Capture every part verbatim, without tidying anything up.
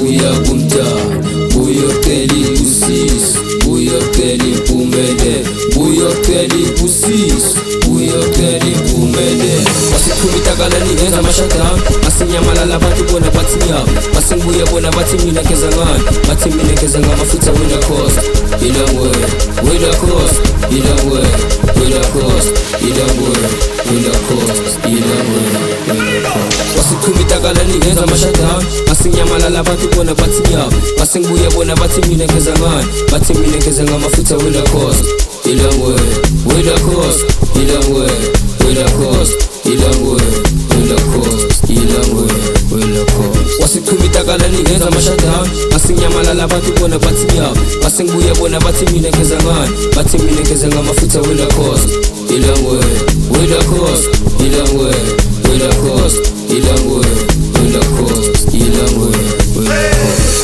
buya kumntana, buyocela ibusiso, buyocela impumelelo, buyocela ibusiso, buyocela impumelelo. Wasichuma itakala lingenza amashutdown, asinyamalala abantu bona bathi nyawo, basengibuya bona bathi mina ngeza ngani, bathi mina ngeza ngamafutha wena cost, ilangwe wena cost, ilangwe wena cost, ilangwe wena cost, ilangwe wena cost. Wasichuma itakala lingenza amashutdown, asinyamalala abantu bona bathi nyawo, basengibuya bona bathi mina ngeza ngani, bathi mina ngeza ngamafutha wena cost, ilangwe wena cost, ilangwe wena cost, ilangwe wena cost, ilangwe wena cost. Wasichuma itakala lingenza amashutdown, asinyamalala abantu bona bathi nyawo, basengibuya bona bathi mina ngeza ngani, bathi mina ngeza ngamafutha wena cost, ilangwe wena cost, ilangwe wena cost, ilangwe wena cost, ilangwe wena cost.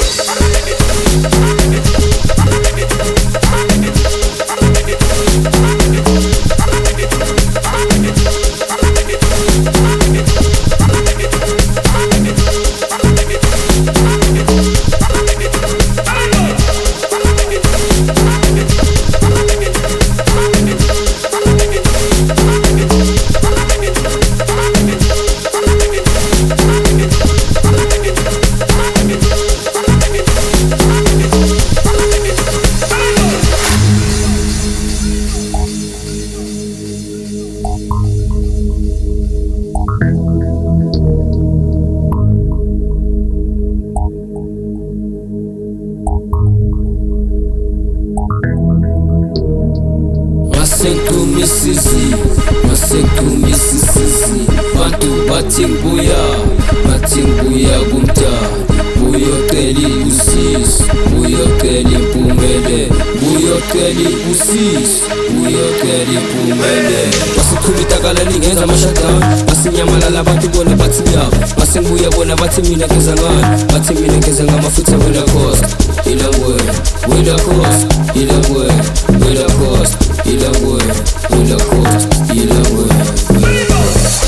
Masenkumisisi, masenkumisisi, bantu bathi ngibuya, bathi ngibuya kumntana, buyocela ibusiso, buyocela impumelelo, buyocela ibusiso, buyocela impumelelo. Wasichuma itakala lingenza amashutdown, asinyamalala abantu bona bathi nyawo, basengibuya bona bathi mina ngeza ngani, bathi mina ngeza ngamafutha wena cost, ilangwe wena cost, ilangwe wena cost, ilangwe wena cost, ilangwe wena cost.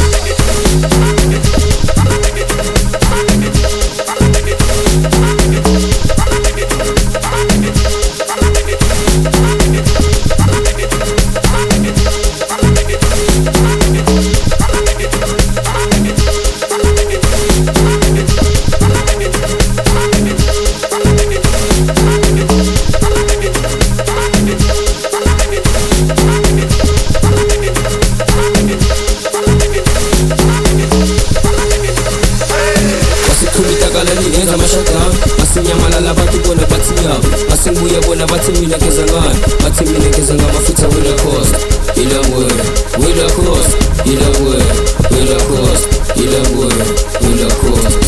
Lingenza amashutdown, asinyamalala abantu bona bathi nyawo, basengibuya bona bathi mina ngeza ngani, bathi mina ngeza ngamafutha wena cost, ilangwe wena cost, ilangwe wena cost, ilangwe wena cost.